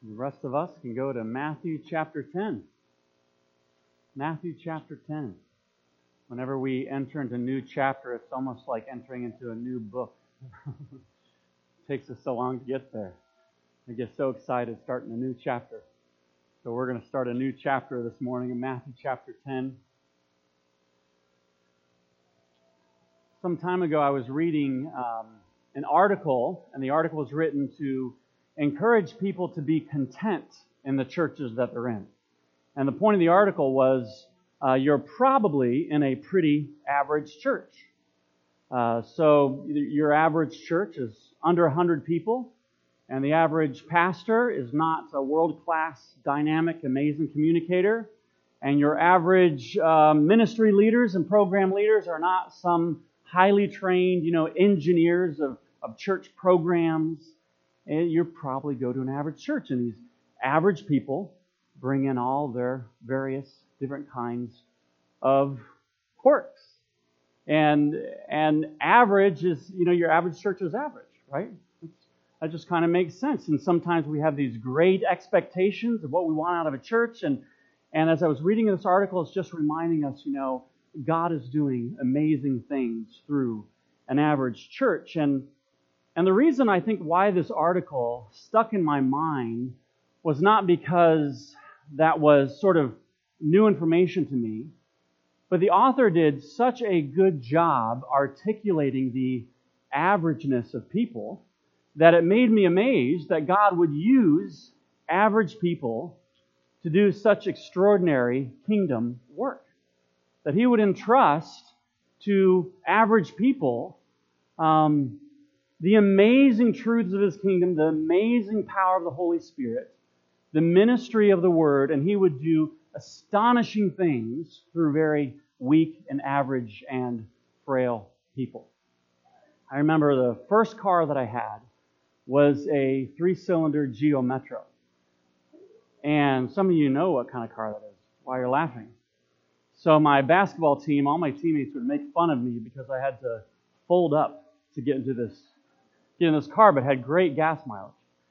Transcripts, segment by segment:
The rest of us can go to Matthew chapter 10. Matthew chapter 10. Whenever we enter into a new chapter, it's almost like entering into a new book. It takes us so long to get there. I get so excited starting a new chapter. So we're going to start a new chapter this morning in Matthew chapter 10. Some time ago I was reading an article, and the article was written to encourage people to be content in the churches that they're in. And the point of the article was, you're probably in a pretty average church. So your average church is under 100 people, and the average pastor is not a world-class, dynamic, amazing communicator, and your average ministry leaders and program leaders are not some highly trained, engineers of church programs. And you probably go to an average church, and these average people bring in all their various different kinds of quirks. And average is, your average church is average, right? That just kind of makes sense. And sometimes we have these great expectations of what we want out of a church. And as I was reading this article, it's just reminding us, God is doing amazing things through an average church. And the reason I think why this article stuck in my mind was not because that was sort of new information to me, but the author did such a good job articulating the averageness of people that it made me amazed that God would use average people to do such extraordinary kingdom work. That He would entrust to average people the amazing truths of His kingdom, the amazing power of the Holy Spirit, the ministry of the Word, and He would do astonishing things through very weak and average and frail people. I remember the first car that I had was a 3-cylinder Geo Metro. And some of you know what kind of car that is. Why you're laughing. So my basketball team, all my teammates would make fun of me because I had to fold up to get in this car, but had great gas mileage.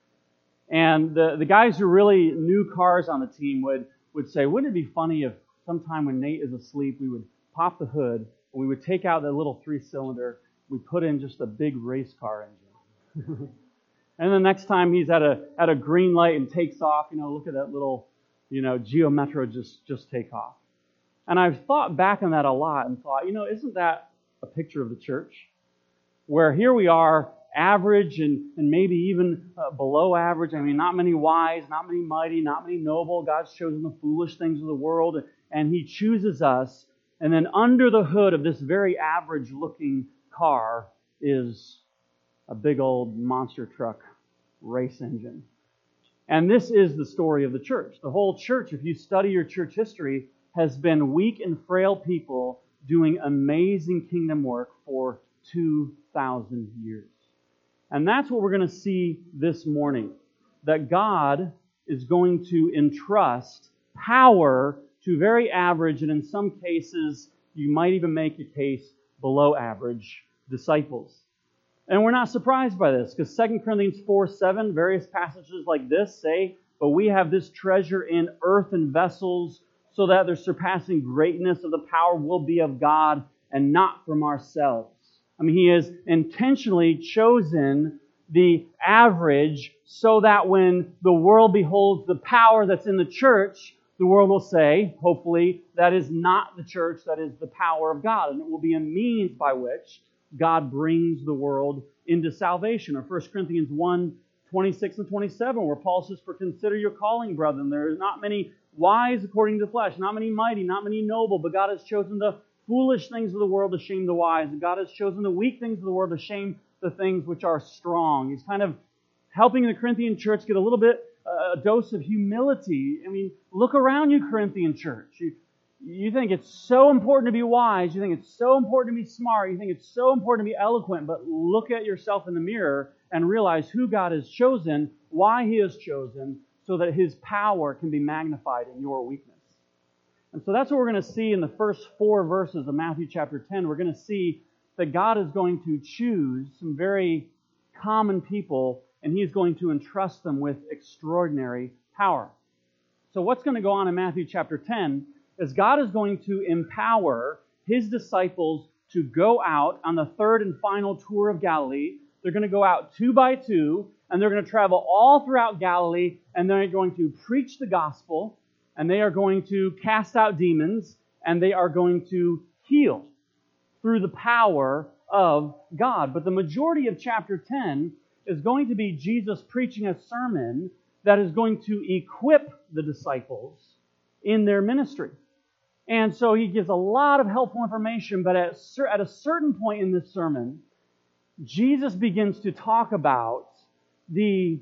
And the guys who really knew cars on the team would say, wouldn't it be funny if sometime when Nate is asleep, we would pop the hood, and we would take out that little 3-cylinder, we put in just a big race car engine. And the next time he's at a green light and takes off, look at that little, Geo Metro just take off. And I've thought back on that a lot and thought, isn't that a picture of the church? Where here we are, average and maybe even below average. I mean, not many wise, not many mighty, not many noble. God's chosen the foolish things of the world, and He chooses us. And then under the hood of this very average-looking car is a big old monster truck race engine. And this is the story of the church. The whole church, if you study your church history, has been weak and frail people doing amazing kingdom work for 2,000 years. And that's what we're going to see this morning. That God is going to entrust power to very average, and in some cases, you might even make a case below average disciples. And we're not surprised by this, because 2 Corinthians 4:7, various passages like this say, but we have this treasure in earthen vessels, so that the surpassing greatness of the power will be of God and not from ourselves. I mean, He has intentionally chosen the average so that when the world beholds the power that's in the church, the world will say, hopefully, that is not the church, that is the power of God. And it will be a means by which God brings the world into salvation. Or 1 Corinthians 1:26 and 27, where Paul says, for consider your calling, brethren. There are not many wise according to the flesh, not many mighty, not many noble, but God has chosen the foolish things of the world to shame the wise. And God has chosen the weak things of the world to shame the things which are strong. He's kind of helping the Corinthian church get a little bit, a dose of humility. I mean, look around you, Corinthian church. You think it's so important to be wise. You think it's so important to be smart. You think it's so important to be eloquent. But look at yourself in the mirror and realize who God has chosen, why He has chosen, so that His power can be magnified in your weakness. And so that's what we're going to see in the first 4 verses of Matthew chapter 10. We're going to see that God is going to choose some very common people and He's going to entrust them with extraordinary power. So what's going to go on in Matthew chapter 10 is God is going to empower His disciples to go out on the third and final tour of Galilee. They're going to go out 2 by 2, and they're going to travel all throughout Galilee, and they're going to preach the gospel, and they are going to cast out demons, and they are going to heal through the power of God. But the majority of chapter 10 is going to be Jesus preaching a sermon that is going to equip the disciples in their ministry. And so He gives a lot of helpful information, but at a certain point in this sermon, Jesus begins to talk about the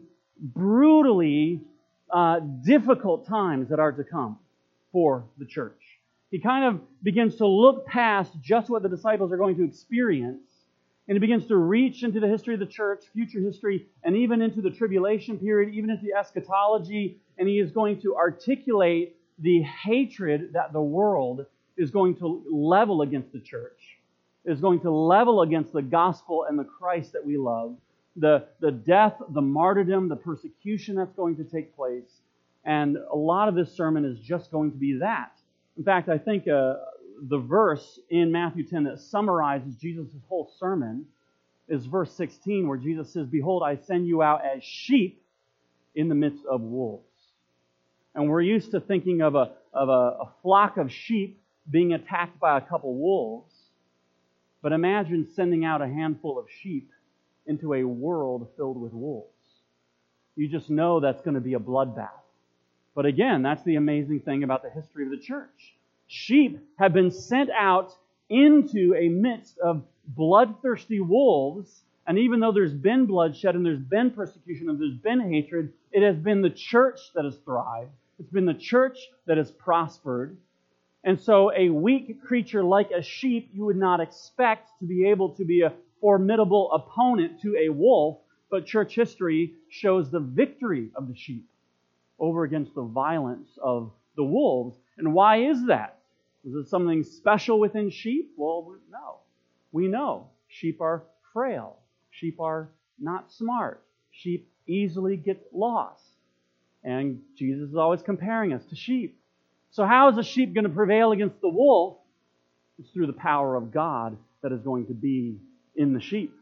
brutally difficult times that are to come for the church. He kind of begins to look past just what the disciples are going to experience, and He begins to reach into the history of the church, future history, and even into the tribulation period, even into the eschatology, and He is going to articulate the hatred that the world is going to level against the church, is going to level against the gospel and the Christ that we love, the death, the martyrdom, the persecution that's going to take place. And a lot of this sermon is just going to be that. In fact, I think the verse in Matthew 10 that summarizes Jesus' whole sermon is verse 16, where Jesus says, "Behold, I send you out as sheep in the midst of wolves." And we're used to thinking of a flock of sheep being attacked by a couple wolves. But imagine sending out a handful of sheep into a world filled with wolves. You just know that's going to be a bloodbath. But again, that's the amazing thing about the history of the church. Sheep have been sent out into a midst of bloodthirsty wolves, and even though there's been bloodshed and there's been persecution and there's been hatred, it has been the church that has thrived. It's been the church that has prospered. And so a weak creature like a sheep, you would not expect to be able to be a formidable opponent to a wolf, but church history shows the victory of the sheep over against the violence of the wolves. And why is that? Is it something special within sheep? Well, no. We know sheep are frail. Sheep are not smart. Sheep easily get lost. And Jesus is always comparing us to sheep. So how is a sheep going to prevail against the wolf? It's through the power of God that is going to be in the sheep.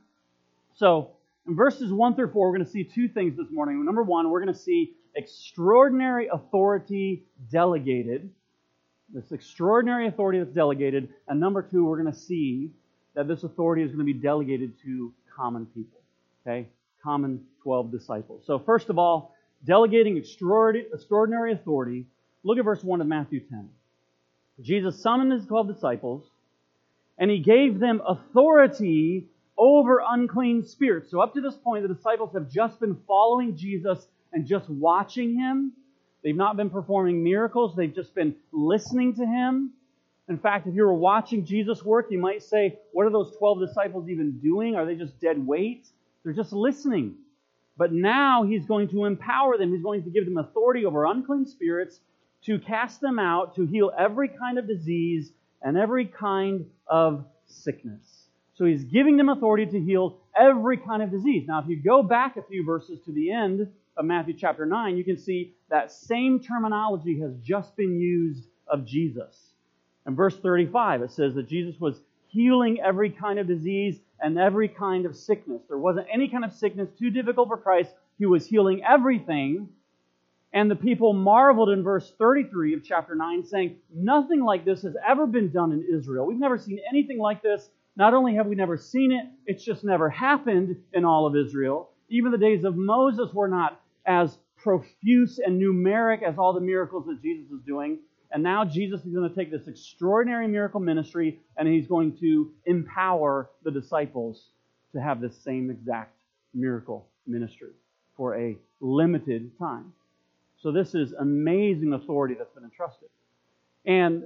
So in verses 1 through 4, we're going to see two things this morning. Number one, we're going to see extraordinary authority delegated. This extraordinary authority that's delegated. And number two, we're going to see that this authority is going to be delegated to common people. Okay? Common 12 disciples. So first of all, delegating extraordinary authority. Look at verse 1 of Matthew 10. Jesus summoned His 12 disciples, and He gave them authority over unclean spirits. So up to this point, the disciples have just been following Jesus and just watching Him. They've not been performing miracles. They've just been listening to Him. In fact, if you were watching Jesus work, you might say, what are those 12 disciples even doing? Are they just dead weight? They're just listening. But now He's going to empower them. He's going to give them authority over unclean spirits to cast them out, to heal every kind of disease and every kind of sickness. So He's giving them authority to heal every kind of disease. Now, if you go back a few verses to the end of Matthew chapter 9, you can see that same terminology has just been used of Jesus. In verse 35, it says that Jesus was healing every kind of disease and every kind of sickness. There wasn't any kind of sickness too difficult for Christ. He was healing everything. And the people marveled in verse 33 of chapter 9, saying, nothing like this has ever been done in Israel. We've never seen anything like this. Not only have we never seen it, it's just never happened in all of Israel. Even the days of Moses were not as profuse and numeric as all the miracles that Jesus is doing. And now Jesus is going to take this extraordinary miracle ministry and He's going to empower the disciples to have this same exact miracle ministry for a limited time. So this is amazing authority that's been entrusted. And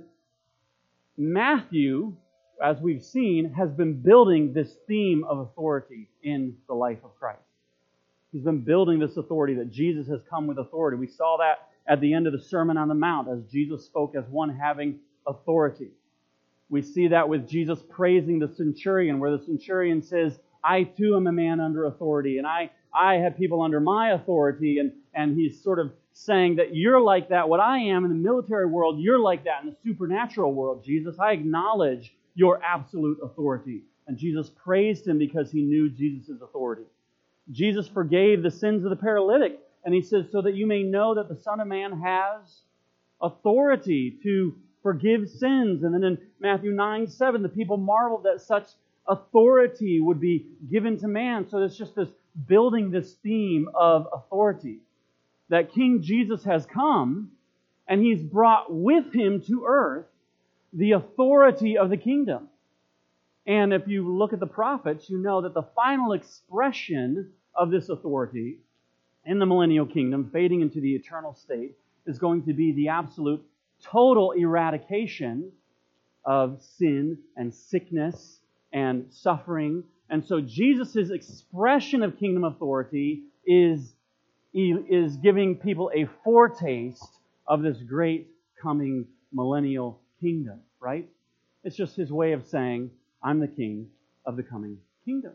Matthew, as we've seen, has been building this theme of authority in the life of Christ. He's been building this authority that Jesus has come with authority. We saw that at the end of the Sermon on the Mount as Jesus spoke as one having authority. We see that with Jesus praising the centurion, where the centurion says, I too am a man under authority, and I I have people under my authority, and he's sort of saying that you're like that. What I am in the military world, you're like that in the supernatural world, Jesus. I acknowledge your absolute authority. And Jesus praised him because he knew Jesus' authority. Jesus forgave the sins of the paralytic, and he says, so that you may know that the Son of Man has authority to forgive sins. And then in Matthew 9:7, the people marveled that such authority would be given to man. So it's just this building this theme of authority. That King Jesus has come, and he's brought with him to earth the authority of the kingdom. And if you look at the prophets, you know that the final expression of this authority in the millennial kingdom, fading into the eternal state, is going to be the absolute total eradication of sin and sickness and suffering. And so Jesus' expression of kingdom authority is giving people a foretaste of this great coming millennial kingdom, right? It's just his way of saying, I'm the king of the coming kingdom.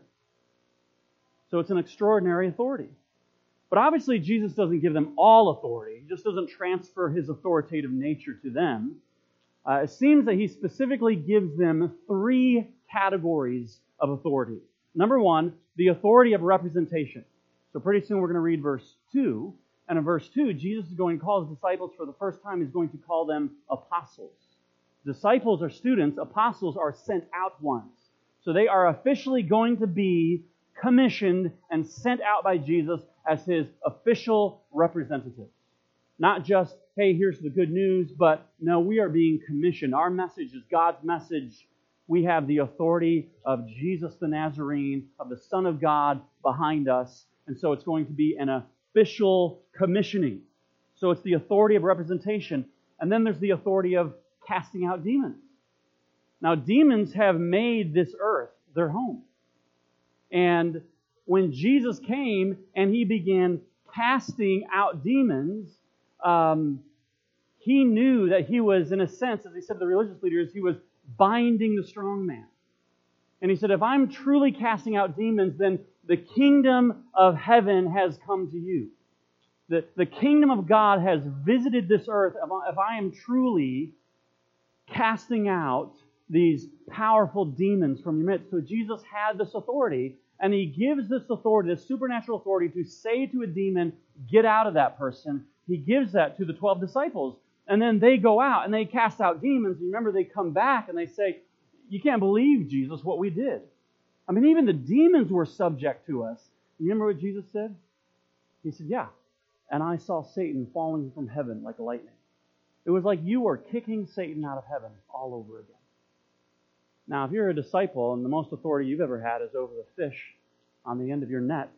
So it's an extraordinary authority. But obviously Jesus doesn't give them all authority. He just doesn't transfer his authoritative nature to them. It seems that he specifically gives them 3 categories of authority. Number 1, the authority of representation. So pretty soon we're going to read verse 2. And in verse 2, Jesus is going to call his disciples for the first time. He's going to call them apostles. Disciples are students. Apostles are sent out ones. So they are officially going to be commissioned and sent out by Jesus as his official representatives. Not just, hey, here's the good news, but no, we are being commissioned. Our message is God's message. We have the authority of Jesus the Nazarene, of the Son of God behind us. And so it's going to be an official commissioning. So it's the authority of representation. And then there's the authority of casting out demons. Now, demons have made this earth their home. And when Jesus came and he began casting out demons, he knew that he was, in a sense, as he said to the religious leaders, he was binding the strong man. And he said, if I'm truly casting out demons, then the kingdom of heaven has come to you. The kingdom of God has visited this earth if I am truly casting out these powerful demons from your midst. So Jesus had this authority, and he gives this authority, this supernatural authority, to say to a demon, get out of that person. He gives that to the 12 disciples. And then they go out and they cast out demons. And remember, they come back and they say, you can't believe, Jesus, what we did. I mean, even the demons were subject to us. You remember what Jesus said? He said, yeah. And I saw Satan falling from heaven like lightning. It was like you were kicking Satan out of heaven all over again. Now, if you're a disciple and the most authority you've ever had is over the fish on the end of your net,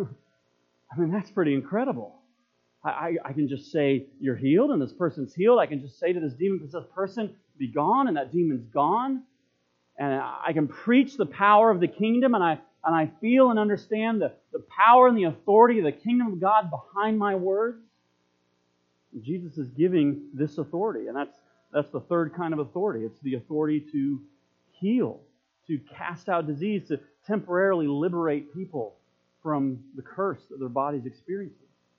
I mean, that's pretty incredible. I can just say, you're healed, and this person's healed. I can just say to this demon-possessed person, be gone, and that demon's gone. And I can preach the power of the kingdom, and I feel and understand the power and the authority of the kingdom of God behind my words. And Jesus is giving this authority, and that's the third kind of authority. It's the authority to heal, to cast out disease, to temporarily liberate people from the curse that their body's experiencing.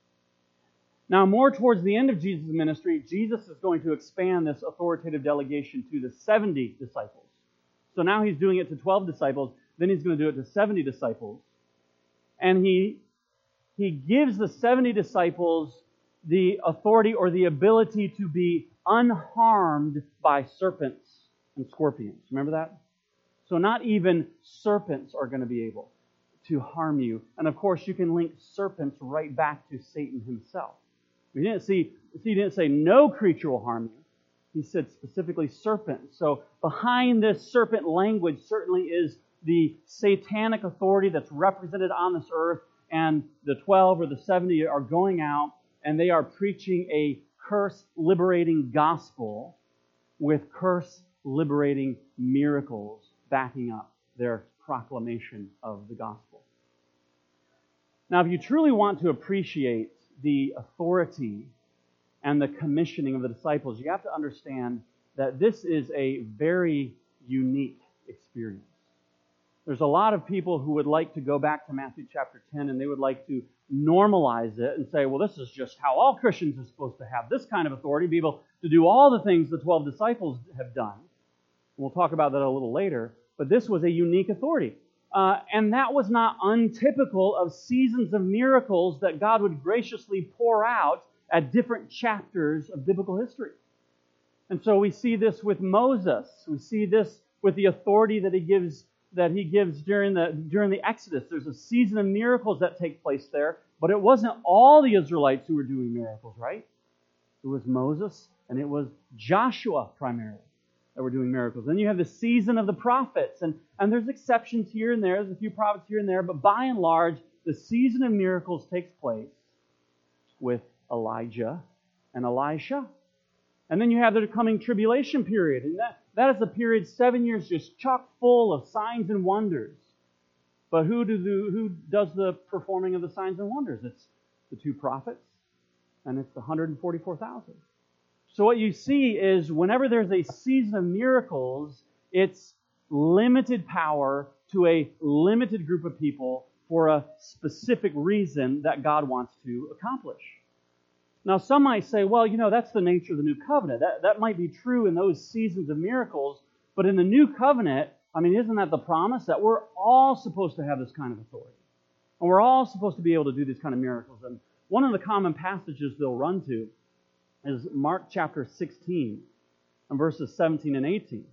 Now, more towards the end of Jesus' ministry, Jesus is going to expand this authoritative delegation to the 70 disciples. So now he's doing it to 12 disciples, then he's going to do it to 70 disciples. And he gives the 70 disciples the authority or the ability to be unharmed by serpents and scorpions. Remember that? So not even serpents are going to be able to harm you. And of course, you can link serpents right back to Satan himself. He didn't say no creature will harm you. He said specifically serpents. So behind this serpent language certainly is the satanic authority that's represented on this earth, and the 12 or the 70 are going out and they are preaching a curse-liberating gospel with curse-liberating miracles backing up their proclamation of the gospel. Now, if you truly want to appreciate the authority and the commissioning of the disciples, you have to understand that this is a very unique experience. There's a lot of people who would like to go back to Matthew chapter 10 and they would like to normalize it and say, well, this is just how all Christians are supposed to have this kind of authority, be able to do all the things the 12 disciples have done. We'll talk about that a little later, but this was a unique authority. And that was not untypical of seasons of miracles that God would graciously pour out at different chapters of biblical history. And so we see this with Moses. We see this with the authority that he gives during the Exodus. There's a season of miracles that take place there, but it wasn't all the Israelites who were doing miracles, right? It was Moses and it was Joshua primarily that were doing miracles. Then you have the season of the prophets, and there's exceptions here and there. There's a few prophets here and there, but by and large, the season of miracles takes place with Elijah and Elisha. And then you have the coming tribulation period, and that is a period 7 years just chock full of signs and wonders. But who does the performing of the signs and wonders? It's the 2 prophets, and it's the 144,000. So what you see is whenever there's a season of miracles, it's limited power to a limited group of people for a specific reason that God wants to accomplish. Now, some might say, well, that's the nature of the new covenant. That might be true in those seasons of miracles, but in the new covenant, isn't that the promise that we're all supposed to have this kind of authority? And we're all supposed to be able to do these kind of miracles. And one of the common passages they'll run to is Mark chapter 16 and verses 17 and 18.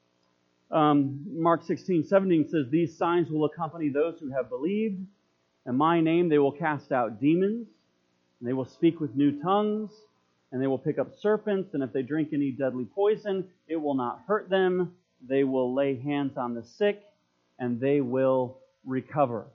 Mark 16:17 says, "These signs will accompany those who have believed. In my name they will cast out demons, and they will speak with new tongues, and they will pick up serpents, and if they drink any deadly poison, it will not hurt them. They will lay hands on the sick, and they will recover."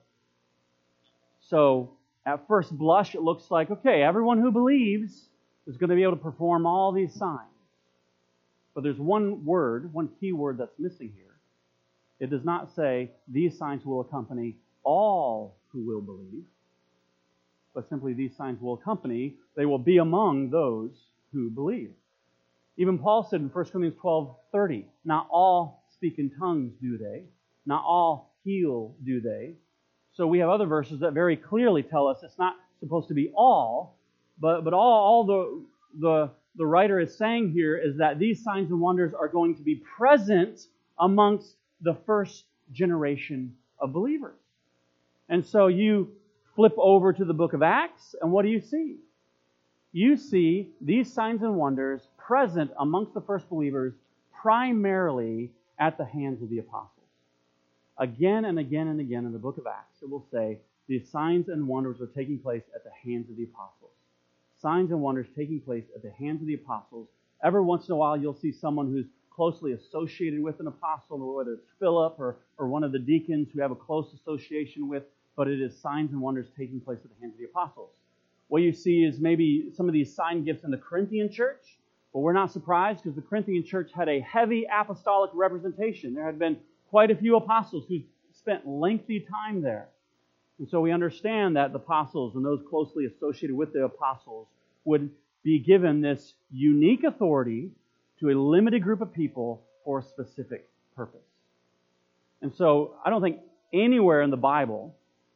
So, at first blush, it looks like, okay, everyone who believes is going to be able to perform all these signs. But there's one key word that's missing here. It does not say, these signs will accompany all who will believe, but simply these signs will accompany, they will be among those who believe. Even Paul said in 1 Corinthians 12:30, not all speak in tongues, do they? Not all heal, do they? So we have other verses that very clearly tell us it's not supposed to be all, but all the writer is saying here is that these signs and wonders are going to be present amongst the first generation of believers. And so you flip over to the book of Acts, and what do you see? You see these signs and wonders present amongst the first believers primarily at the hands of the apostles. Again and again and again in the book of Acts, it will say these signs and wonders are taking place at the hands of the apostles. Signs and wonders taking place at the hands of the apostles. Every once in a while, you'll see someone who's closely associated with an apostle, whether it's Philip or one of the deacons who have a close association with, but it is signs and wonders taking place at the hands of the apostles. What you see is maybe some of these sign gifts in the Corinthian church, but we're not surprised because the Corinthian church had a heavy apostolic representation. There had been quite a few apostles who spent lengthy time there. And so we understand that the apostles and those closely associated with the apostles would be given this unique authority to a limited group of people for a specific purpose. And so I don't think anywhere in the Bible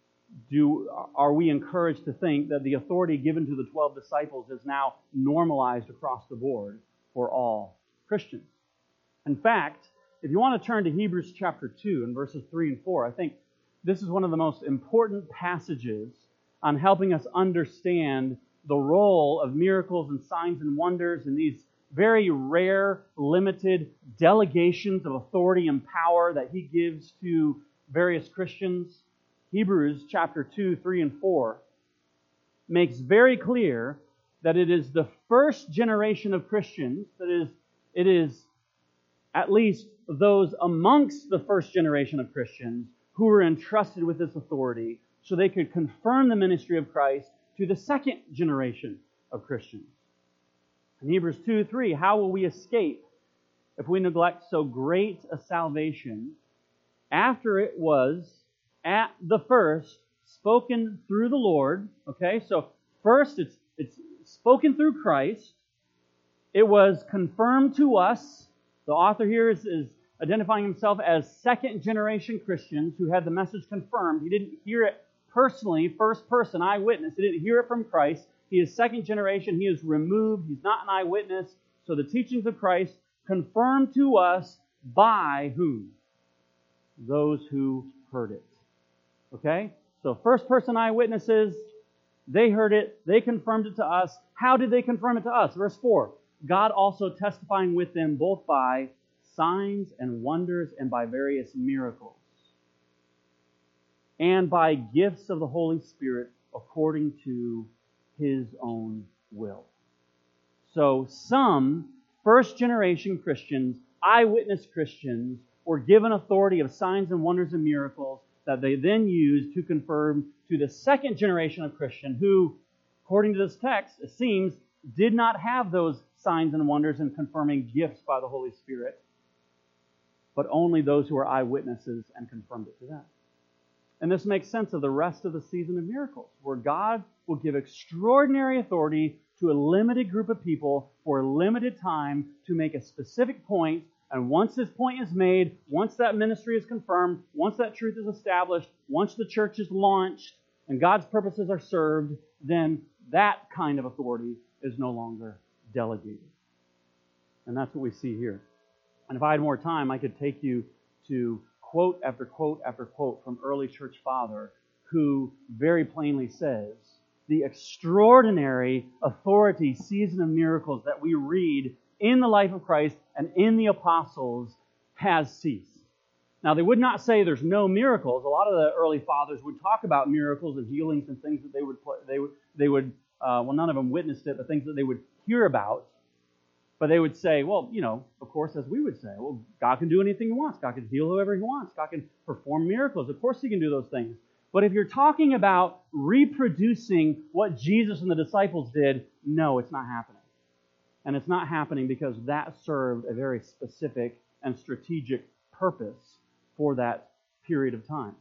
are we encouraged to think that the authority given to the 12 disciples is now normalized across the board for all Christians. In fact, if you want to turn to Hebrews chapter 2 and verses 3 and 4, I think this is one of the most important passages on helping us understand the role of miracles and signs and wonders and these very rare, limited delegations of authority and power that He gives to various Christians. Hebrews chapter 2, 3, and 4 makes very clear that it is the first generation of Christians, it is at least those amongst the first generation of Christians who were entrusted with this authority so they could confirm the ministry of Christ to the second generation of Christians. In Hebrews 2:3, how will we escape if we neglect so great a salvation after it was at the first spoken through the Lord? Okay, so first it's spoken through Christ. It was confirmed to us. The author here is identifying himself as second-generation Christians who had the message confirmed. He didn't hear it personally, first person, eyewitness. He didn't hear it from Christ. He is second generation. He is removed. He's not an eyewitness. So the teachings of Christ confirmed to us by whom? Those who heard it. Okay? So first person eyewitnesses, they heard it. They confirmed it to us. How did they confirm it to us? Verse 4. God also testifying with them both by signs and wonders and by various miracles and by gifts of the Holy Spirit according to His own will. So some first-generation Christians, eyewitness Christians, were given authority of signs and wonders and miracles that they then used to confirm to the second generation of Christian who, according to this text, it seems, did not have those signs and wonders and confirming gifts by the Holy Spirit, but only those who are eyewitnesses and confirmed it to them. And this makes sense of the rest of the season of miracles, where God will give extraordinary authority to a limited group of people for a limited time to make a specific point. And once this point is made, once that ministry is confirmed, once that truth is established, once the church is launched, and God's purposes are served, then that kind of authority is no longer delegated. And that's what we see here. And if I had more time, I could take you to quote after quote after quote from early church father who very plainly says the extraordinary authority, season of miracles that we read in the life of Christ and in the apostles has ceased. Now, they would not say there's no miracles. A lot of the early fathers would talk about miracles and healings and things that they would well, none of them witnessed it, but things that they would hear about. But they would say, well, of course, as we would say, well, God can do anything He wants. God can heal whoever He wants. God can perform miracles. Of course He can do those things. But if you're talking about reproducing what Jesus and the disciples did, no, it's not happening. And it's not happening because that served a very specific and strategic purpose for that period of time.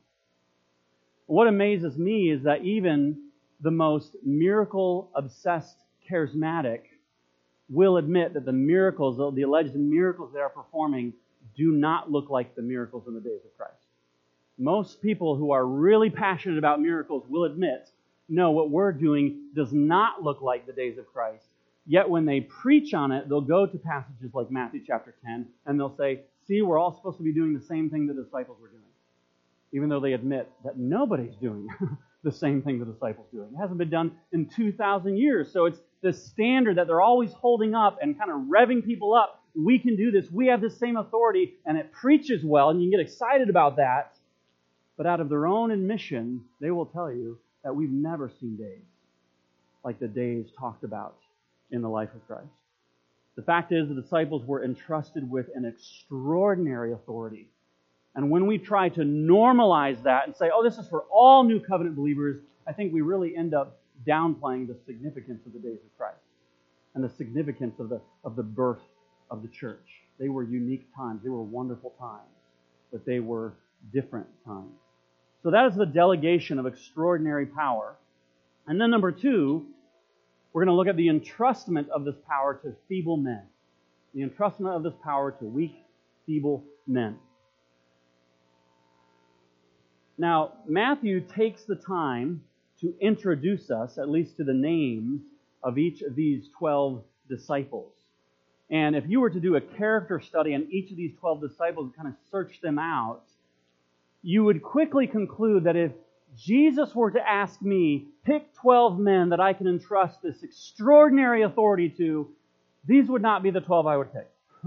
What amazes me is that even the most miracle-obsessed charismatic will admit that the miracles, the alleged miracles they are performing, do not look like the miracles in the days of Christ. Most people who are really passionate about miracles will admit, no, what we're doing does not look like the days of Christ. Yet when they preach on it, they'll go to passages like Matthew chapter 10, and they'll say, see, we're all supposed to be doing the same thing the disciples were doing. Even though they admit that nobody's doing the same thing the disciples were doing. It hasn't been done in 2,000 years. So it's the standard that they're always holding up and kind of revving people up. We can do this. We have this same authority, and it preaches well, and you can get excited about that. But out of their own admission, they will tell you that we've never seen days like the days talked about in the life of Christ. The fact is, the disciples were entrusted with an extraordinary authority. And when we try to normalize that and say, oh, this is for all New Covenant believers, I think we really end up downplaying the significance of the days of Christ and the significance of the birth of the church. They were unique times. They were wonderful times. But they were different times. So that is the delegation of extraordinary power. And then number 2, we're going to look at the entrustment of this power to feeble men. The entrustment of this power to weak, feeble men. Now, Matthew takes the time to introduce us, at least to the names of each of these 12 disciples. And if you were to do a character study on each of these 12 disciples and kind of search them out, you would quickly conclude that if Jesus were to ask me, pick 12 men that I can entrust this extraordinary authority to, these would not be the 12 I would pick.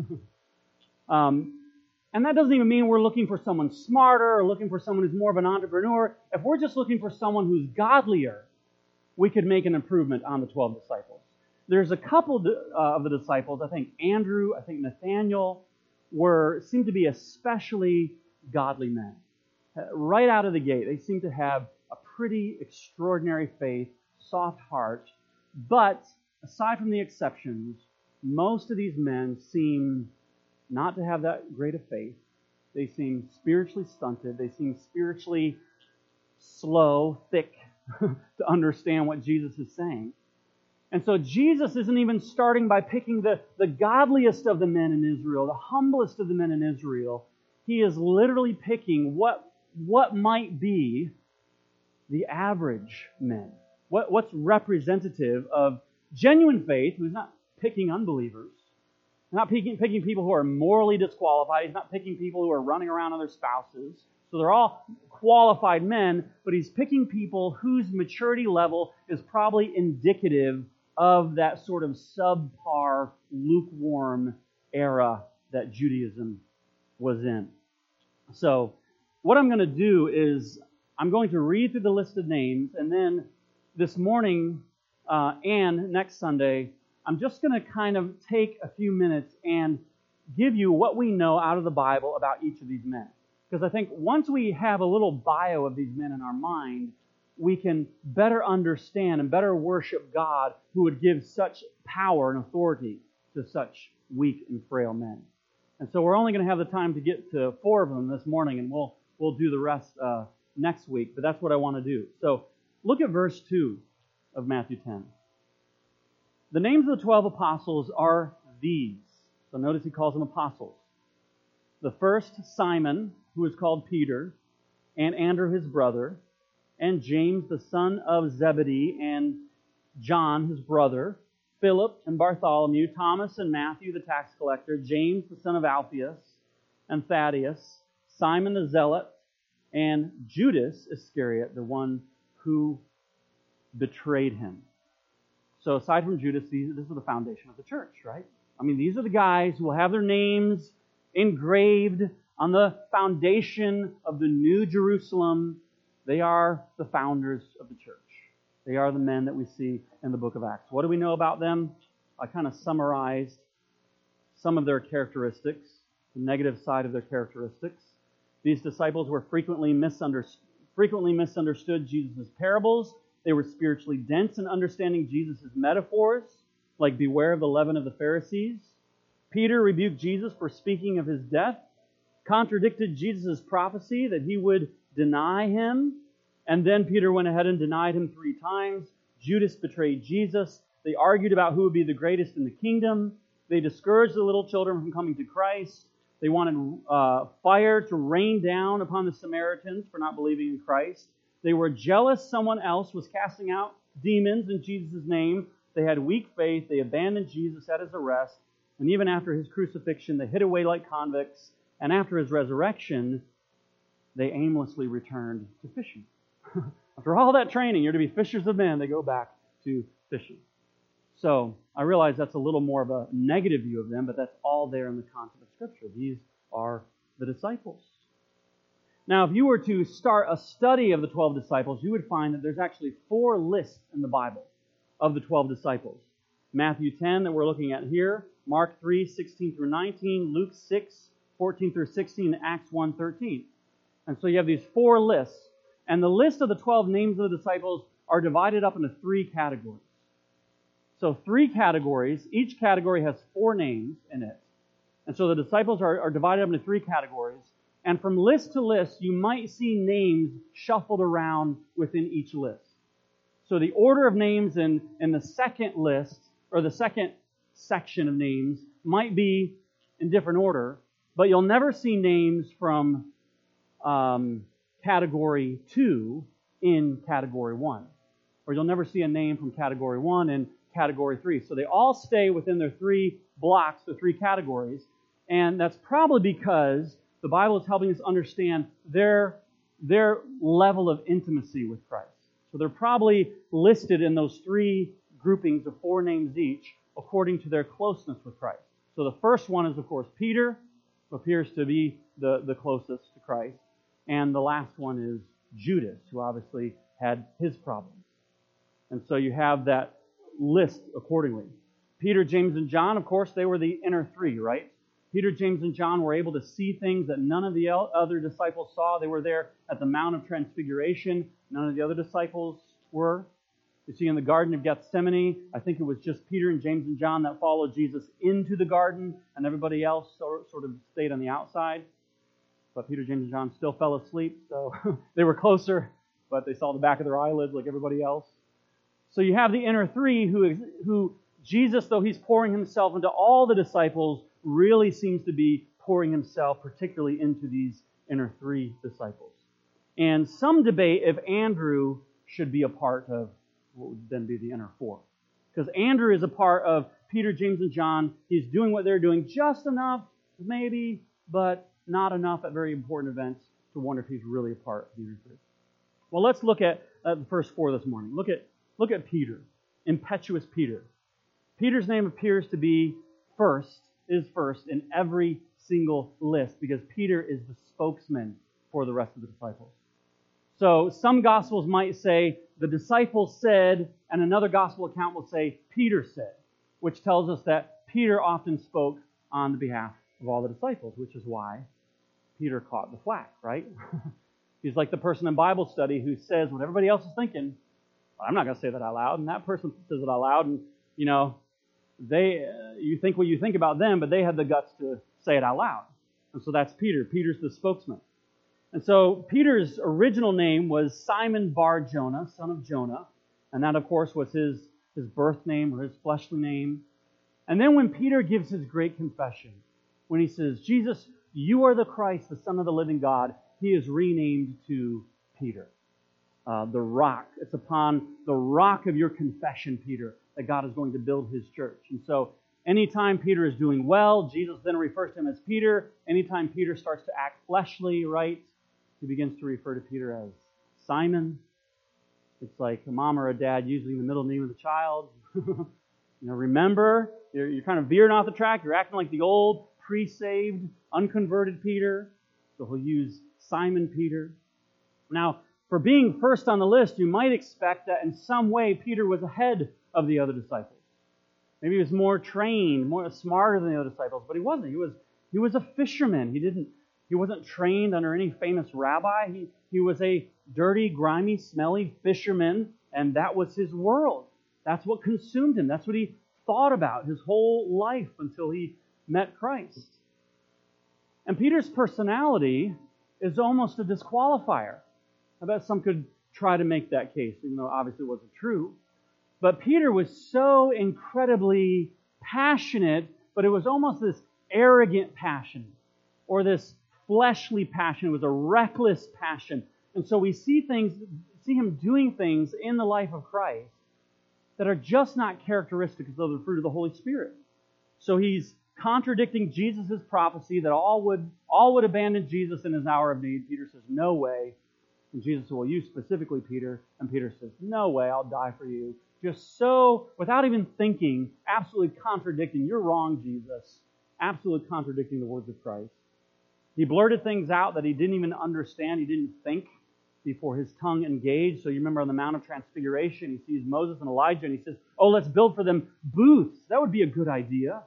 And that doesn't even mean we're looking for someone smarter or looking for someone who's more of an entrepreneur. If we're just looking for someone who's godlier, we could make an improvement on the 12 disciples. There's a couple of the disciples, I think Andrew, I think Nathaniel, seem to be especially godly men. Right out of the gate, they seem to have a pretty extraordinary faith, soft heart. But aside from the exceptions, most of these men seem not to have that great of faith. They seem spiritually stunted. They seem spiritually slow, thick to understand what Jesus is saying. And so Jesus isn't even starting by picking the godliest of the men in Israel, the humblest of the men in Israel. He is literally picking what might be the average men. What's representative of genuine faith. He's not picking unbelievers. He's not picking people who are morally disqualified. He's not picking people who are running around on their spouses. So they're all qualified men, but he's picking people whose maturity level is probably indicative of that sort of subpar, lukewarm era that Judaism was in. So what I'm going to do is I'm going to read through the list of names, and then this morning and next Sunday, I'm just going to kind of take a few minutes and give you what we know out of the Bible about each of these men. Because I think once we have a little bio of these men in our mind, we can better understand and better worship God who would give such power and authority to such weak and frail men. And so we're only going to have the time to get to 4 of them this morning, and we'll do the rest next week. But that's what I want to do. So look at verse 2 of Matthew 10. The names of the 12 apostles are these. So notice he calls them apostles. The first, Simon, who is called Peter, and Andrew his brother, and James the son of Zebedee, and John his brother, Philip and Bartholomew, Thomas and Matthew the tax collector, James the son of Alphaeus, and Thaddeus, Simon the zealot, and Judas Iscariot, the one who betrayed him. So aside from Judas, this is the foundation of the church, right? I mean, these are the guys who will have their names engraved on the foundation of the New Jerusalem. They are the founders of the church. They are the men that we see in the book of Acts. What do we know about them? I kind of summarized some of their characteristics, the negative side of their characteristics. These disciples were frequently misunderstood Jesus' parables. They were spiritually dense in understanding Jesus' metaphors, like beware of the leaven of the Pharisees. Peter rebuked Jesus for speaking of his death, contradicted Jesus' prophecy that he would deny him, and then Peter went ahead and denied him 3 times. Judas betrayed Jesus. They argued about who would be the greatest in the kingdom. They discouraged the little children from coming to Christ. They wanted fire to rain down upon the Samaritans for not believing in Christ. They were jealous someone else was casting out demons in Jesus' name. They had weak faith. They abandoned Jesus at his arrest. And even after his crucifixion, they hid away like convicts. And after his resurrection, they aimlessly returned to fishing. After all that training, you're to be fishers of men, they go back to fishing. So I realize that's a little more of a negative view of them, but that's all there in the concept of Scripture. These are the disciples. Now, if you were to start a study of the 12 disciples, you would find that there's actually 4 lists in the Bible of the 12 disciples. Matthew 10 that we're looking at here, Mark 3, 16 through 19, Luke 6, 14 through 16, and Acts 1, 13. And so you have these 4 lists. And the list of the 12 names of the disciples are divided up into 3 categories. So 3 categories. Each category has 4 names in it. And so the disciples are divided up into 3 categories. And from list to list, you might see names shuffled around within each list. So the order of names in the second list, or the second section of names, might be in different order, but you'll never see names from Category 2 in Category 1. Or you'll never see a name from Category 1 in Category 3. So they all stay within their 3 blocks, their 3 categories. And that's probably because the Bible is helping us understand their level of intimacy with Christ. So they're probably listed in those 3 groupings of 4 names each according to their closeness with Christ. So the first one is, of course, Peter, who appears to be the closest to Christ. And the last one is Judas, who obviously had his problems. And so you have that list accordingly. Peter, James, and John, of course, they were the inner 3, right? Peter, James, and John were able to see things that none of the other disciples saw. They were there at the Mount of Transfiguration. None of the other disciples were. You see, in the Garden of Gethsemane, I think it was just Peter and James and John that followed Jesus into the garden, and everybody else sort of stayed on the outside. But Peter, James, and John still fell asleep, so they were closer, but they saw the back of their eyelids like everybody else. So you have the inner three who Jesus, though he's pouring himself into all the disciples, really seems to be pouring himself particularly into these inner three disciples. And some debate if Andrew should be a part of what would then be the inner four. Because Andrew is a part of Peter, James, and John. He's doing what they're doing just enough, maybe, but not enough at very important events to wonder if he's really a part of the inner three. Well, let's look at the first four this morning. Look at Peter, impetuous Peter. Peter's name appears to be first in every single list because Peter is the spokesman for the rest of the disciples. So some Gospels might say the disciples said, and another Gospel account will say Peter said, which tells us that Peter often spoke on the behalf of all the disciples, which is why Peter caught the flack, right? He's like the person in Bible study who says what everybody else is thinking. I'm not going to say that out loud, and that person says it out loud, and you think what you think about them, but they had the guts to say it out loud. And so that's Peter. Peter's the spokesman. And so Peter's original name was Simon Bar-Jonah, son of Jonah. And that, of course, was his birth name or his fleshly name. And then when Peter gives his great confession, when he says, Jesus, you are the Christ, the Son of the living God, he is renamed to Peter. The rock. It's upon the rock of your confession, Peter, that God is going to build his church. And so anytime Peter is doing well, Jesus then refers to him as Peter. Anytime Peter starts to act fleshly, right, he begins to refer to Peter as Simon. It's like a mom or a dad using the middle name of the child. Remember, you're kind of veering off the track. You're acting like the old, pre-saved, unconverted Peter. So he'll use Simon Peter. Now, for being first on the list, you might expect that in some way Peter was ahead of the other disciples. Maybe he was more trained, more smarter than the other disciples, but he wasn't. He was a fisherman. He wasn't trained under any famous rabbi. He was a dirty, grimy, smelly fisherman, and that was his world. That's what consumed him. That's what he thought about his whole life until he met Christ. And Peter's personality is almost a disqualifier. I bet some could try to make that case, even though obviously it wasn't true. But Peter was so incredibly passionate, but it was almost this arrogant passion, or this fleshly passion. It was a reckless passion. And so we see him doing things in the life of Christ that are just not characteristic of the fruit of the Holy Spirit. So he's contradicting Jesus' prophecy that all would abandon Jesus in his hour of need. Peter says, no way. And Jesus says, well, you specifically, Peter. And Peter says, no way, I'll die for you. Just so, without even thinking, absolutely contradicting. You're wrong, Jesus. Absolutely contradicting the words of Christ. He blurted things out that he didn't even understand. He didn't think before his tongue engaged. So you remember on the Mount of Transfiguration, he sees Moses and Elijah, and he says, oh, let's build for them booths. That would be a good idea.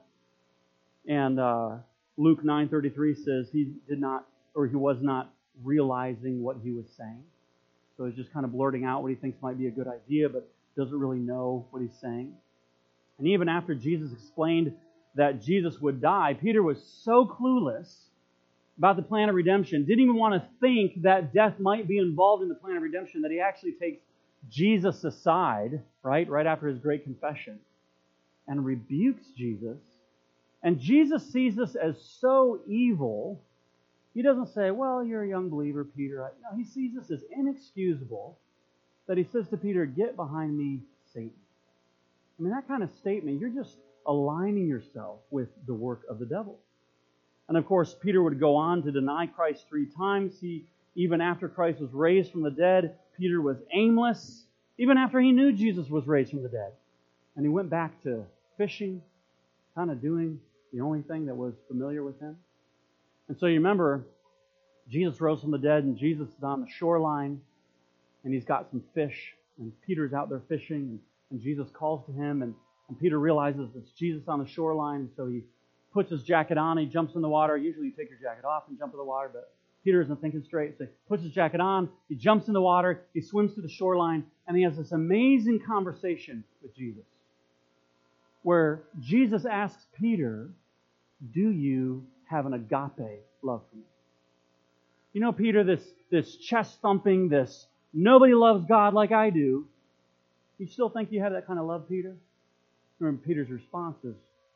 And Luke 9:33 says he was not realizing what he was saying. So he's just kind of blurting out what he thinks might be a good idea, but doesn't really know what he's saying. And even after Jesus explained that Jesus would die, Peter was so clueless about the plan of redemption, didn't even want to think that death might be involved in the plan of redemption, that he actually takes Jesus aside, right after his great confession, and rebukes Jesus. And Jesus sees this as so evil, he doesn't say, well, you're a young believer, Peter. No, he sees this as inexcusable, that he says to Peter, get behind me, Satan. I mean, that kind of statement, you're just aligning yourself with the work of the devil. And of course, Peter would go on to deny Christ 3 times. Even after Christ was raised from the dead, Peter was aimless, even after he knew Jesus was raised from the dead. And he went back to fishing, kind of doing the only thing that was familiar with him. And so you remember, Jesus rose from the dead, and Jesus is on the shoreline, and he's got some fish, and Peter's out there fishing, and Jesus calls to him, and Peter realizes it's Jesus on the shoreline, so he puts his jacket on, he jumps in the water. Usually you take your jacket off and jump in the water, but Peter isn't thinking straight, so he puts his jacket on, he jumps in the water, he swims to the shoreline, and he has this amazing conversation with Jesus, where Jesus asks Peter, do you have an agape love for me? You know, Peter, this chest thumping, this nobody loves God like I do. You still think you have that kind of love, Peter? Remember, Peter's response is,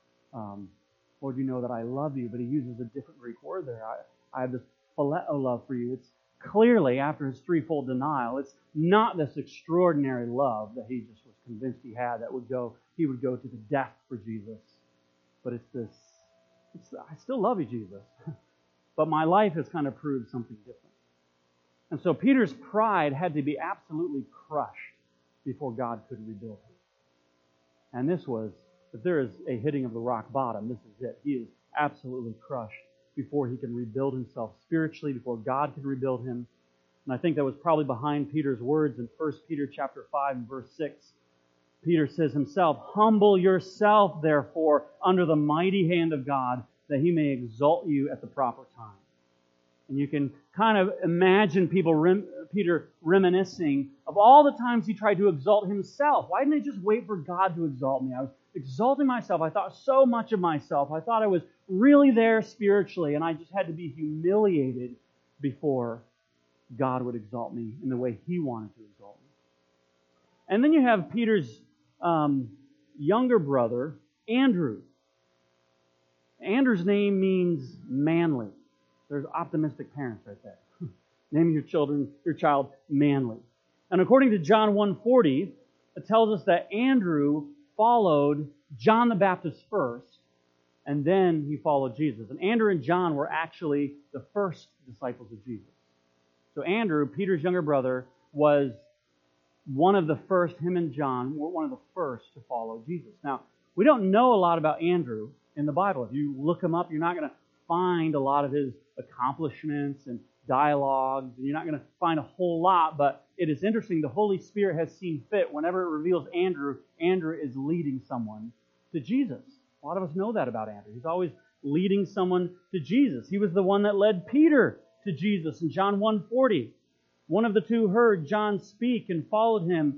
Lord, you know that I love you, but he uses a different Greek word there. I have this phileo love for you. It's clearly, after his threefold denial, it's not this extraordinary love that he just was convinced he had that he would go to the death for Jesus. But it's this, I still love you, Jesus. But my life has kind of proved something different. And so Peter's pride had to be absolutely crushed before God could rebuild him. And this was, if there is a hitting of the rock bottom, this is it. He is absolutely crushed before he can rebuild himself spiritually, before God can rebuild him. And I think that was probably behind Peter's words in 1 Peter chapter 5 and verse 6. Peter says himself, "Humble yourself, therefore, under the mighty hand of God, that He may exalt you at the proper time." And you can kind of imagine Peter reminiscing of all the times he tried to exalt himself. Why didn't I just wait for God to exalt me? I was exalting myself. I thought so much of myself. I thought I was really there spiritually, and I just had to be humiliated before God would exalt me in the way He wanted to exalt me. And then you have Peter's younger brother, Andrew. Andrew's name means manly. There's optimistic parents right there. Naming your child manly. And according to John 1:40, it tells us that Andrew followed John the Baptist first, and then he followed Jesus. And Andrew and John were actually the first disciples of Jesus. So Andrew, Peter's younger brother, was one of the first, him and John were one of the first to follow Jesus. Now, we don't know a lot about Andrew in the Bible. If you look him up, you're not going to find a lot of his accomplishments and dialogues, and you're not going to find a whole lot, but it is interesting. The Holy Spirit has seen fit whenever it reveals Andrew is leading someone to Jesus. A lot of us know that about Andrew. He's always leading someone to Jesus. He was the one that led Peter to Jesus in John 1:40. One of the two heard John speak and followed him.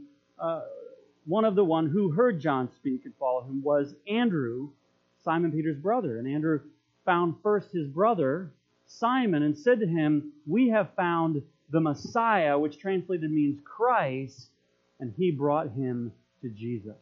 One who heard John speak and followed him was Andrew, Simon Peter's brother. And Andrew found first his brother, Simon, and said to him, "We have found the Messiah," which translated means Christ, and he brought him to Jesus.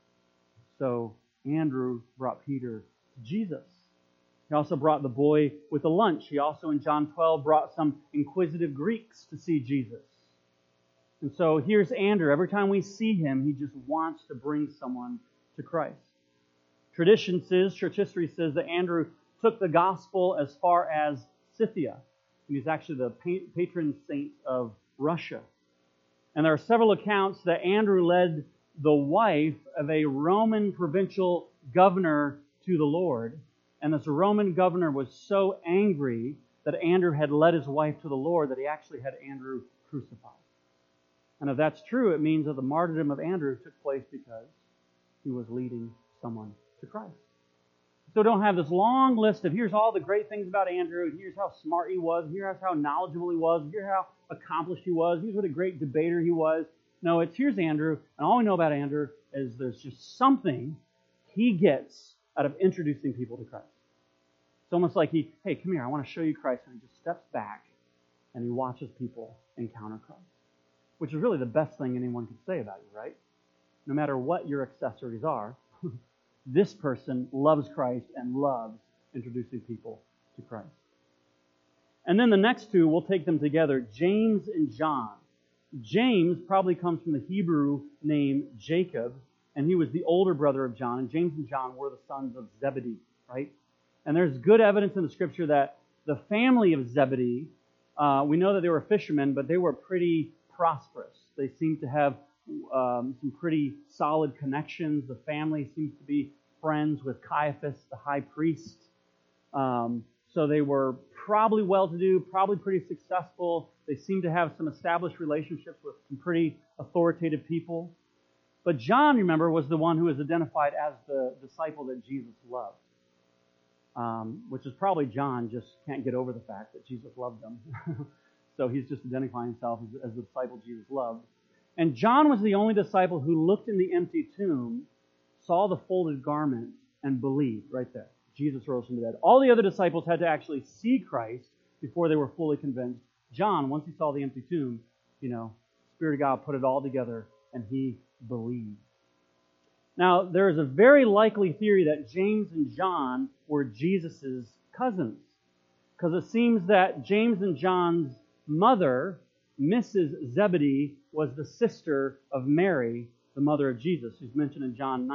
So Andrew brought Peter to Jesus. He also brought the boy with the lunch. He also, in John 12, brought some inquisitive Greeks to see Jesus. And so here's Andrew. Every time we see him, he just wants to bring someone to Christ. Church history says that Andrew took the gospel as far as Scythia. And he's actually the patron saint of Russia. And there are several accounts that Andrew led the wife of a Roman provincial governor to the Lord. And this Roman governor was so angry that Andrew had led his wife to the Lord that he actually had Andrew crucified. And if that's true, it means that the martyrdom of Andrew took place because he was leading someone to Christ. So don't have this long list of here's all the great things about Andrew, and here's how smart he was, here's how knowledgeable he was, here's how accomplished he was, here's what a great debater he was. No, it's here's Andrew, and all we know about Andrew is there's just something he gets out of introducing people to Christ. It's almost like hey, come here, I want to show you Christ, and he just steps back and he watches people encounter Christ. Which is really the best thing anyone can say about you, right? No matter what your accessories are, this person loves Christ and loves introducing people to Christ. And then the next two, we'll take them together, James and John. James probably comes from the Hebrew name Jacob, and he was the older brother of John, and James and John were the sons of Zebedee, right? And there's good evidence in the Scripture that the family of Zebedee, we know that they were fishermen, but they were pretty prosperous. They seemed to have some pretty solid connections. The family seems to be friends with Caiaphas, the high priest. So they were probably well-to-do, probably pretty successful. They seemed to have some established relationships with some pretty authoritative people. But John, remember, was the one who was identified as the disciple that Jesus loved. Which is probably John just can't get over the fact that Jesus loved them. So he's just identifying himself as the disciple Jesus loved. And John was the only disciple who looked in the empty tomb, saw the folded garment, and believed right there. Jesus rose from the dead. All the other disciples had to actually see Christ before they were fully convinced. John, once he saw the empty tomb, Spirit of God put it all together, and he believe. Now, there is a very likely theory that James and John were Jesus' cousins, because it seems that James and John's mother, Mrs. Zebedee, was the sister of Mary, the mother of Jesus, who's mentioned in John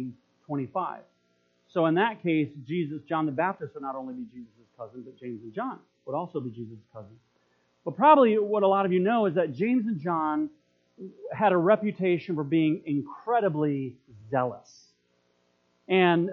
19:25. So in that case, John the Baptist would not only be Jesus' cousin, but James and John would also be Jesus' cousin. But probably what a lot of you know is that James and John had a reputation for being incredibly zealous. And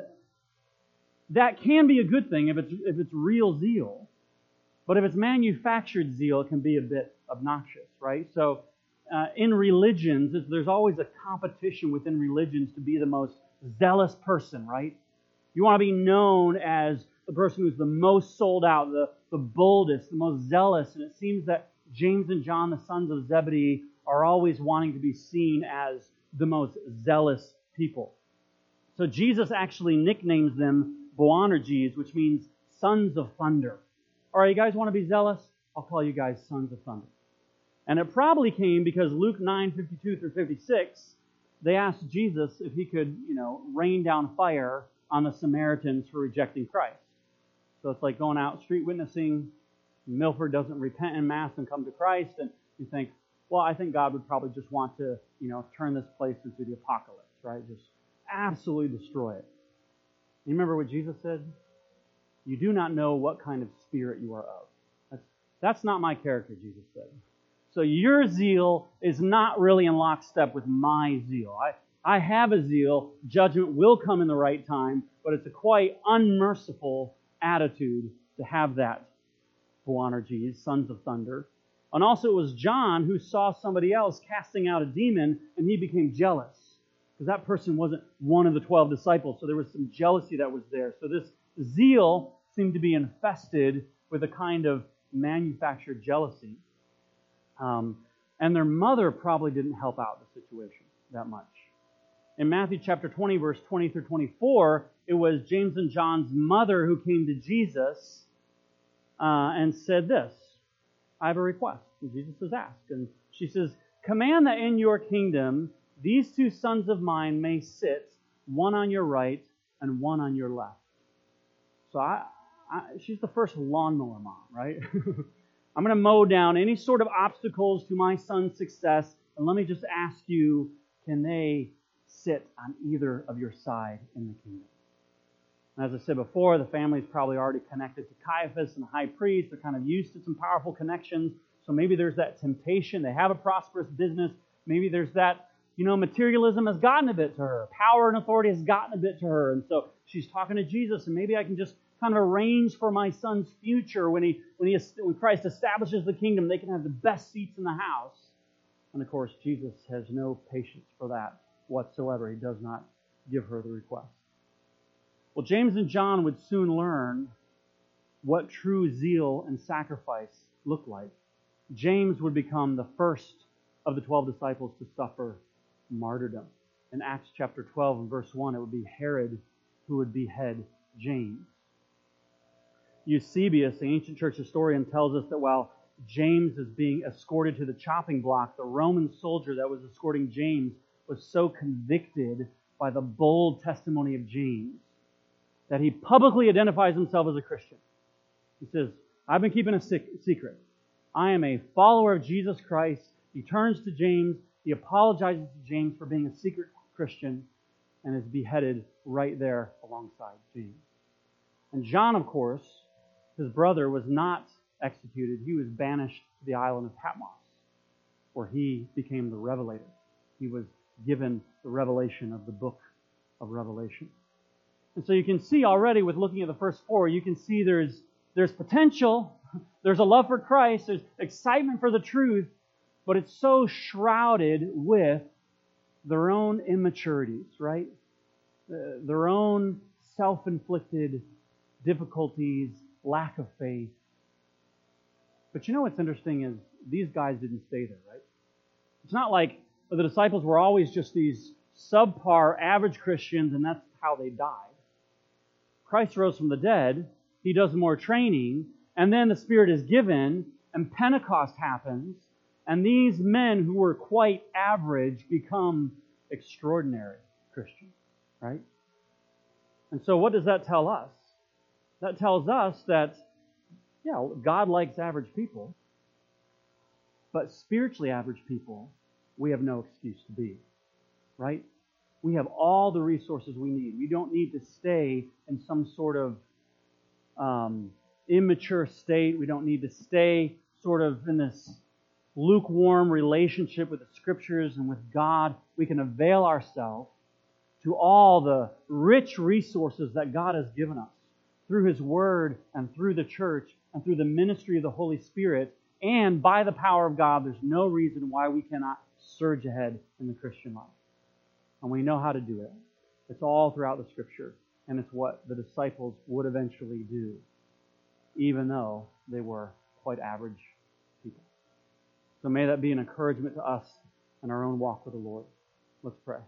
that can be a good thing if it's real zeal. But if it's manufactured zeal, it can be a bit obnoxious, right? So in religions, there's always a competition within religions to be the most zealous person, right? You want to be known as the person who's the most sold out, the boldest, the most zealous. And it seems that James and John, the sons of Zebedee, are always wanting to be seen as the most zealous people. So Jesus actually nicknames them Boanerges, which means sons of thunder. All right, you guys want to be zealous? I'll call you guys sons of thunder. And it probably came because Luke 9:52 through 56, they asked Jesus if he could, rain down fire on the Samaritans for rejecting Christ. So it's like going out street witnessing. Milford doesn't repent en masse and come to Christ, and you think, well, I think God would probably just want to, turn this place into the apocalypse, right? Just absolutely destroy it. You remember what Jesus said? You do not know what kind of spirit you are of. That's not my character, Jesus said. So your zeal is not really in lockstep with my zeal. I have a zeal. Judgment will come in the right time, but it's a quite unmerciful attitude to have that. Boanerges, sons of thunder. And also it was John who saw somebody else casting out a demon, and he became jealous, because that person wasn't one of the 12 disciples, so there was some jealousy that was there. So this zeal seemed to be infested with a kind of manufactured jealousy. And their mother probably didn't help out the situation that much. In Matthew chapter 20, verse 20 through 24, it was James and John's mother who came to Jesus and said this, I have a request. And Jesus has asked. And she says, command that in your kingdom these two sons of mine may sit, one on your right and one on your left. So she's the first lawnmower mom, right? I'm going to mow down any sort of obstacles to my son's success. And let me just ask you, can they sit on either of your side in the kingdom? And as I said before, the family's probably already connected to Caiaphas and the high priest. They're kind of used to some powerful connections. So maybe there's that temptation. They have a prosperous business. Maybe there's that, materialism has gotten a bit to her. Power and authority has gotten a bit to her. And so she's talking to Jesus, and maybe I can just kind of arrange for my son's future when Christ establishes the kingdom. They can have the best seats in the house. And of course, Jesus has no patience for that whatsoever. He does not give her the request. Well, James and John would soon learn what true zeal and sacrifice looked like. James would become the first of the 12 disciples to suffer martyrdom. In Acts chapter 12 and verse 1, it would be Herod who would behead James. Eusebius, the ancient church historian, tells us that while James is being escorted to the chopping block, the Roman soldier that was escorting James was so convicted by the bold testimony of James that he publicly identifies himself as a Christian. He says, I've been keeping a secret. I am a follower of Jesus Christ. He turns to James. He apologizes to James for being a secret Christian and is beheaded right there alongside James. And John, of course, his brother, was not executed. He was banished to the island of Patmos, where he became the revelator. He was given the revelation of the book of Revelation. And so you can see already with looking at the first four, you can see there's potential, there's a love for Christ, there's excitement for the truth, but it's so shrouded with their own immaturities, right? Their own self-inflicted difficulties, lack of faith. But what's interesting is these guys didn't stay there, right? It's not like the disciples were always just these subpar, average Christians, and that's how they died. Christ rose from the dead, He does more training, and then the Spirit is given, and Pentecost happens, and these men who were quite average become extraordinary Christian, right? And so what does that tell us? That tells us that, yeah, God likes average people, but spiritually average people, we have no excuse to be, right? We have all the resources we need. We don't need to stay in some sort of immature state. We don't need to stay sort of in this lukewarm relationship with the Scriptures and with God. We can avail ourselves to all the rich resources that God has given us through His Word and through the church and through the ministry of the Holy Spirit. And by the power of God, there's no reason why we cannot surge ahead in the Christian life. And we know how to do it. It's all throughout the Scripture. And it's what the disciples would eventually do, even though they were quite average people. So may that be an encouragement to us in our own walk with the Lord. Let's pray.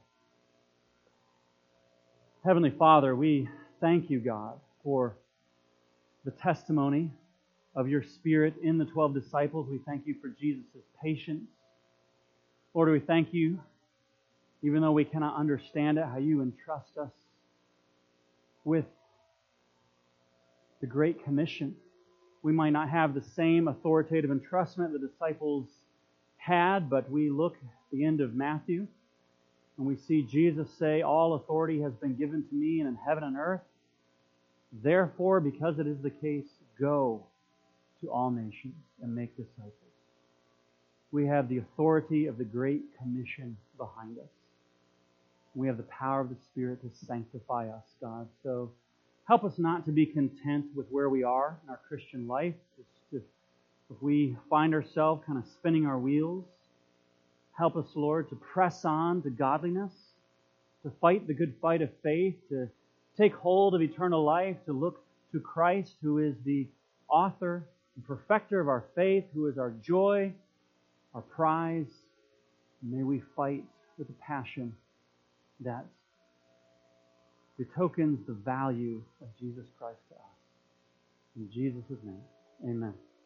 Heavenly Father, we thank you, God, for the testimony of your Spirit in the 12 disciples. We thank you for Jesus' patience. Lord, we thank you, even though we cannot understand it, how you entrust us with the Great Commission. We might not have the same authoritative entrustment the disciples had, but we look at the end of Matthew and we see Jesus say, all authority has been given to me in heaven and earth. Therefore, because it is the case, go to all nations and make disciples. We have the authority of the Great Commission behind us. We have the power of the Spirit to sanctify us, God. So help us not to be content with where we are in our Christian life. If we find ourselves kind of spinning our wheels, help us, Lord, to press on to godliness, to fight the good fight of faith, to take hold of eternal life, to look to Christ, who is the author and perfecter of our faith, who is our joy, our prize. May we fight with a passion that betokens the value of Jesus Christ to us. In Jesus' name, amen.